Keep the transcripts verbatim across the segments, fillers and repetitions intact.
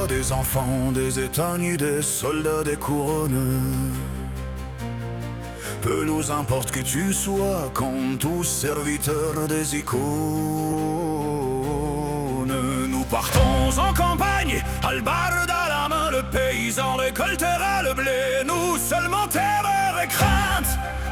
voix des enfants, des éteignés, des soldats, des couronnes. Peu nous importe que tu sois comme tous serviteurs des icônes. Nous partons en campagne, hallebarde à la main, le paysan récoltera le blé. Nous seulement terreur et crainte.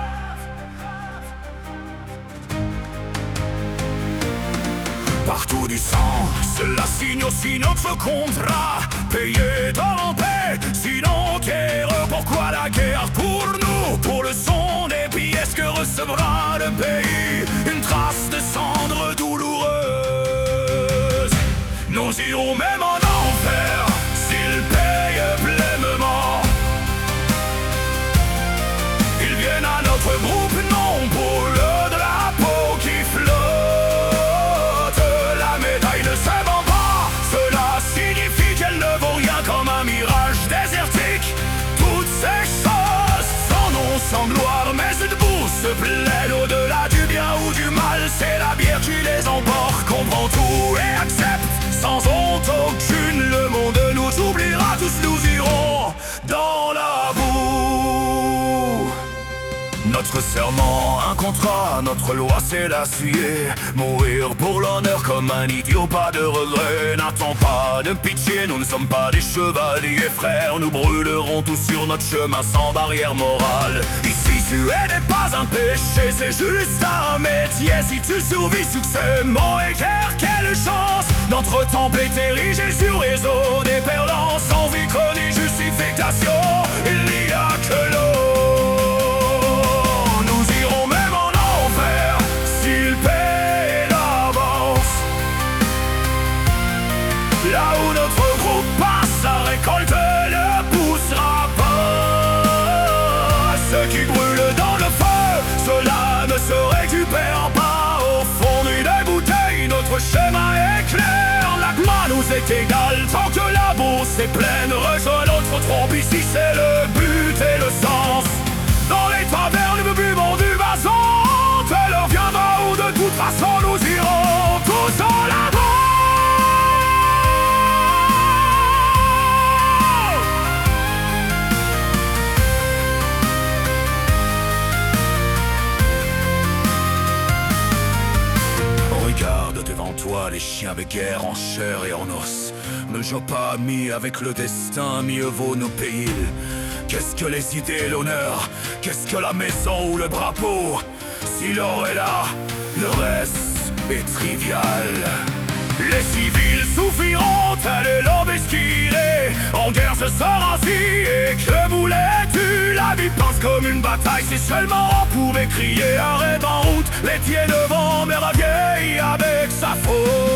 Partout du sang, cela signe aussi notre contrat. Payé dans en paix, sinon guerre. Pourquoi la guerre pour nous? Pour le son des pièces que recevra le pays. Une trace de cendre douloureuse. Nous irons même en enfer s'ils payent pleinement. Ils viennent à notre groupe, non pour le drapeau qui flotte. Sans gloire, mais debout se plaît au-delà du bien ou du mal. C'est la bière qui les emporte, comprend tout et accepte sans honte aucune. Le monde nous oubliera, tous nous irons dans la boue. Notre serment, un contrat, notre loi c'est l'acier. Mourir pour l'honneur comme un idiot, pas de regret. N'attends pas de pitié, nous ne sommes pas des chevaliers frères. Nous brûlerons tous sur notre chemin sans barrière morale. Ici tuer n'est pas un péché, c'est juste un métier. Si tu survis, succès, mort et guerre, quelle chance. Notre temple est érigé sur les eaux des perlants. Sans vie connue, justification, il n'y a que l'eau. Là où notre groupe passe, sa récolte ne poussera pas. Ceux qui brûlent dans le feu, cela ne se récupère pas. Au fond d'une bouteille, notre schéma est clair. L'agma nous est égal tant que la bourse est pleine. Rejoins notre trompe, ici c'est le but et le sens. Dans les tavernes, nous buvons du bazan. De l'heure viendra où de toute façon nous irons tous en avant. Regarde devant toi les chiens de guerre en chair et en os. Ne joue pas ami avec le destin, mieux vaut nos pays. Qu'est-ce que les idées, l'honneur? Qu'est-ce que la maison ou le drapeau? Si l'or est là, le reste est trivial. Les civils souffriront, tel est l'homme esquilé. En guerre ce sera ainsi, et que le boulet tue. La vie pense comme une bataille, si seulement on pouvait crier. Arrête en route, laitier devant, mère la vieille avec sa faute.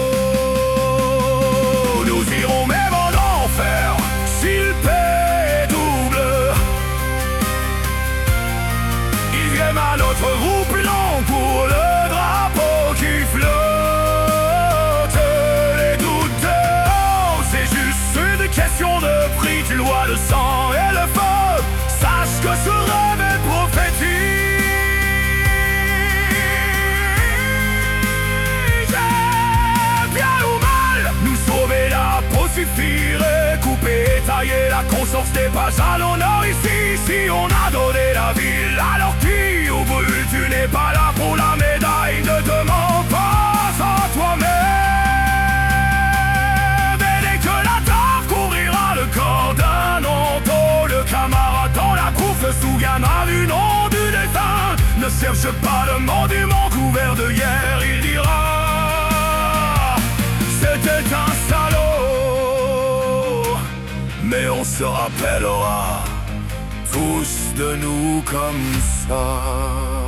Nous irons même en enfer, s'ils paient double. Ils viennent à notre groupe, non pour le drapeau qui flotte. Question de prix, tu loi le sang et le feu. Sache que ce rêve est prophétique. Bien ou mal, nous sauver la peau suffirait. Couper et tailler la conscience des pages à l'honneur ici. Si on a donné la ville, alors qui au brûle, tu n'es pas là pour la médaille. Ne demande pas à toi-même. Corps d'un onto, le camarade dans la cour se souviendra du nom du défunt. Ne cherche pas le monument couvert de hier, il dira c'était un salaud. Mais on se rappellera tous de nous comme ça.